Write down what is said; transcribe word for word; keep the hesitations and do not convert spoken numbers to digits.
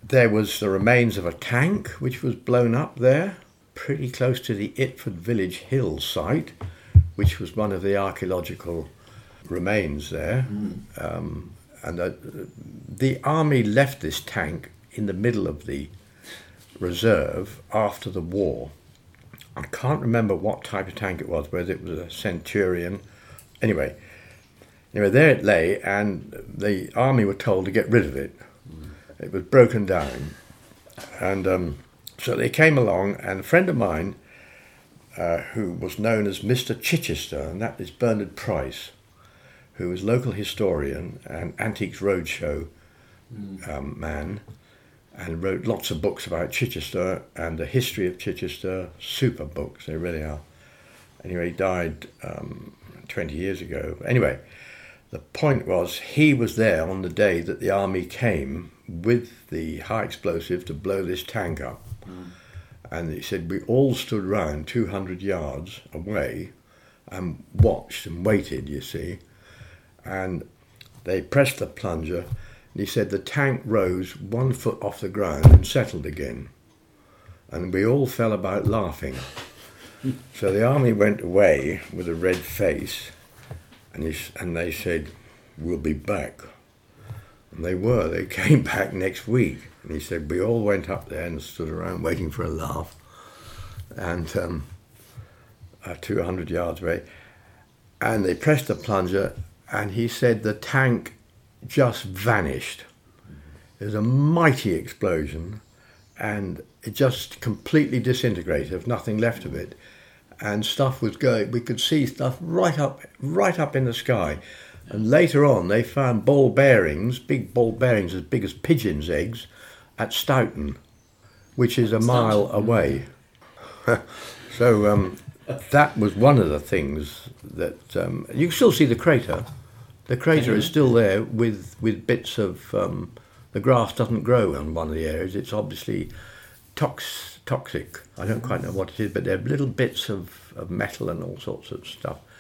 there was the remains of a tank which was blown up there, pretty close to the Itford Village Hill site, which was one of the archaeological remains there. Mm. Um, and the, the army left this tank in the middle of the reserve after the war. I can't remember what type of tank it was, whether it was a Centurion. Anyway, anyway, there it lay, and the army were told to get rid of it. Mm. It was broken down. And um, so they came along, and a friend of mine, uh, who was known as Mister Chichester, and that is Bernard Price, who was local historian and Antiques Roadshow mm. um, man, and wrote lots of books about Chichester and the history of Chichester. Super books, they really are. Anyway, he died um, twenty years ago. Anyway, the point was, he was there on the day that the army came with the high explosive to blow this tank up. Mm. And he said, we all stood round two hundred yards away and watched and waited, you see. And they pressed the plunger, and he said the tank rose one foot off the ground and settled again. And we all fell about laughing. So the army went away with a red face, and, he, and they said, we'll be back. And they were. They came back next week. And he said, we all went up there and stood around waiting for a laugh. And um, uh, two hundred yards away. And they pressed the plunger, and he said the tank just vanished. There was a mighty explosion, and it just completely disintegrated. There was nothing left of it. And stuff was going, we could see stuff right up, right up in the sky. And later on, they found ball bearings, big ball bearings as big as pigeons' eggs, at Stoughton, which is a mile away. So um, that was one of the things that um, you can still see the crater. The crater is still there with with bits of um, the grass doesn't grow on one of the areas. It's obviously tox, toxic. I don't quite know what it is, but there are little bits of, of metal and all sorts of stuff